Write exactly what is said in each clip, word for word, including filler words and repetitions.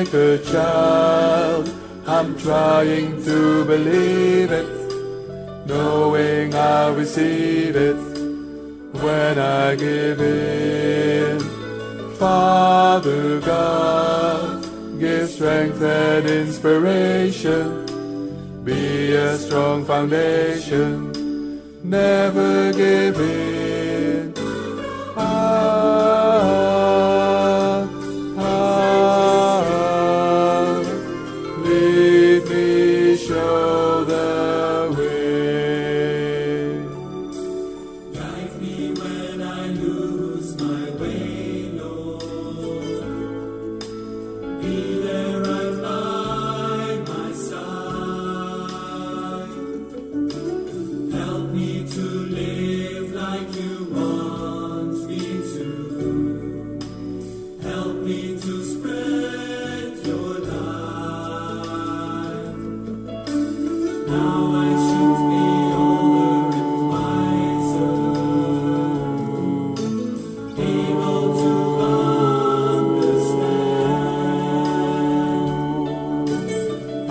like a child, I'm trying to believe it, knowing I'll receive it when I give in. Father God, give strength and inspiration, be a strong foundation, never give in. Ah, ah, lead me, show the way. Guide me when I lose my way, Lord. Be there right by my side. Help me to live like you want me to. Help me to spread your light. Now I should be older and wiser, able to understand. Ah,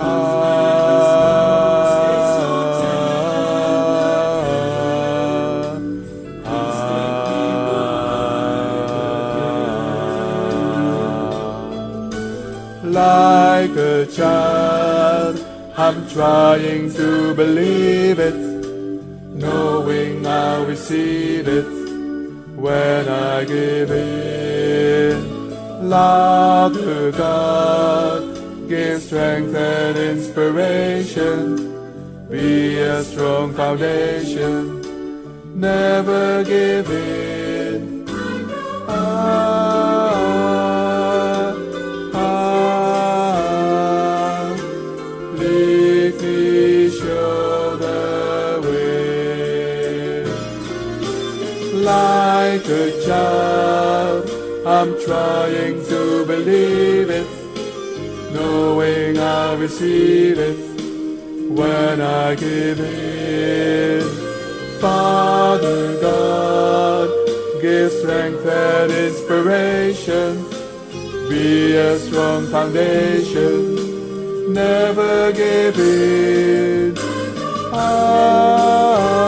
like a child, I'm trying to believe it, knowing I'll receive it when I give in. Father God, give strength and inspiration, be a strong foundation, never give in. Ah, ah, lead me, show the way. Like a child, I'm trying to believe it, knowing I'll receive it when I give in. Father God, give strength and inspiration, be a strong foundation, never give in. Ah,